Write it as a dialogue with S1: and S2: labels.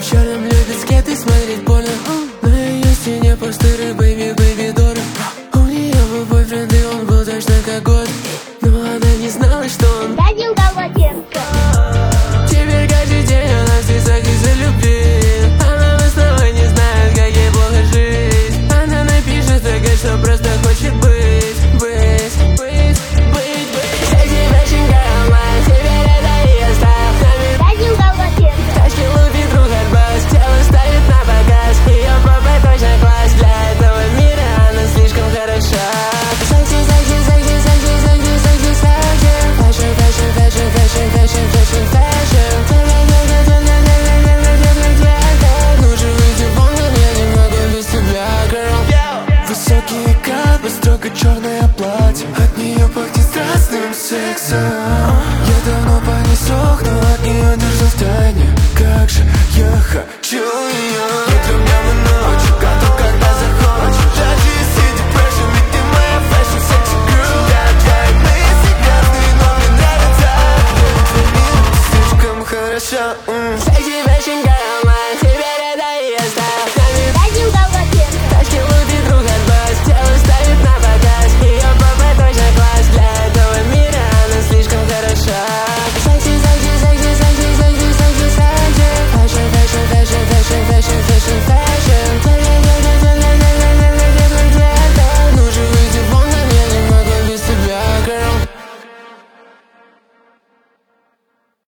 S1: черном любит скеты смотреть больно. На ее стене постеры Baby, Baby Дора. У нее был бойфренд, и он был точно как год. Но она не знала, что он
S2: Дадим полотенце.
S1: теперь каждый день она в слезах из-за любви. Она снова не знает, как ей плохо жить. Она напишет только, что просто хочет быть. Секси fashion girl, man, теперь это ее стайл.
S2: Дадим полотенце.
S1: Тачки лупит друг от бас, тело ставит на показ. Ее попа точно класс, для этого мира она слишком хороша. Секси, секси, секси, секси, секси, секси, секси. Fashion, fashion, fashion, fashion, fashion, fashion, fashion. Ну же выйди вон, я не могу без тебя, girl. Высокие капы, строго черное платье. От нее пахнет страстным сексом. Я давно по ней сохну, от нее держу в тайне. Как же я хочу ее. Утром, днем и ночью, готов, когда захочешь. Даже если depression, ведь ты моя fashion sexy girl. Я твои мысли грязные, но мне нравится. Твой мир слишком хороша. Sexy fashion girl.